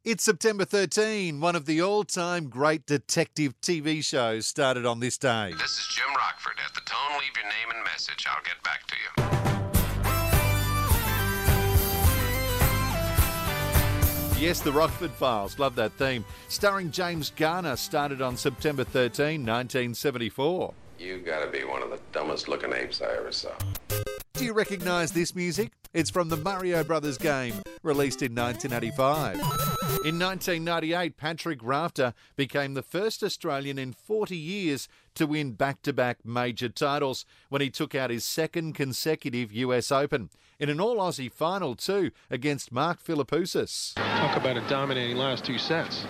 It's September 13. One of the all-time great detective TV shows started on this day. This is Jim Rockford. At the tone, leave your name and message. I'll get back to you. Yes, the Rockford Files. Love that theme. Starring James Garner, started on September 13, 1974. You gotta be one of the dumbest looking apes I ever saw. Do you recognise this music? It's from the Mario Brothers game, released in 1985. In 1998, Patrick Rafter became the first Australian in 40 years to win back-to-back major titles when he took out his second consecutive US Open. In an all-Aussie final too, against Mark Philippoussis. Talk about a dominating last two sets.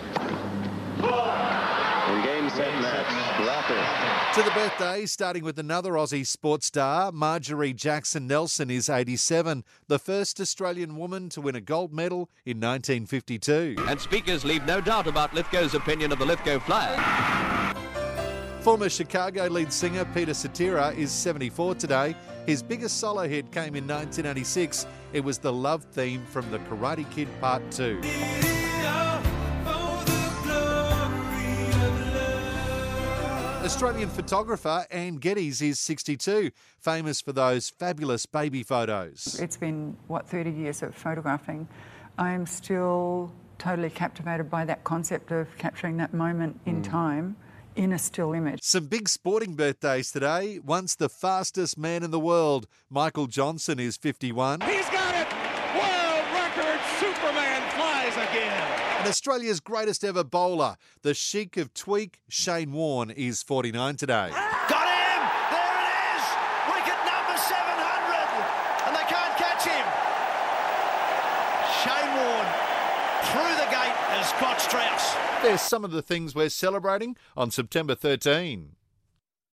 In game, set, match, Rafter. To the birthdays, starting with another Aussie sports star, Marjorie Jackson Nelson is 87, the first Australian woman to win a gold medal in 1952. And speakers leave no doubt about Lithgow's opinion of the Lithgow Flyer. Former Chicago lead singer Peter Cetera is 74 today. His biggest solo hit came in 1986. It was the love theme from The Karate Kid Part 2. Australian photographer Anne Geddes is 62, famous for those fabulous baby photos. It's been, 30 years of photographing. I'm still totally captivated by that concept of capturing that moment in time in a still image. Some big sporting birthdays today. Once the fastest man in the world, Michael Johnson is 51. He's got it! World record, Superman flies again! And Australia's greatest ever bowler, the Sheik of Tweak, Shane Warne, is 49 today. Got him! There it is! Wicket number 700! And they can't catch him! Shane Warne through the gate as Scott Strauss. There's some of the things we're celebrating on September 13.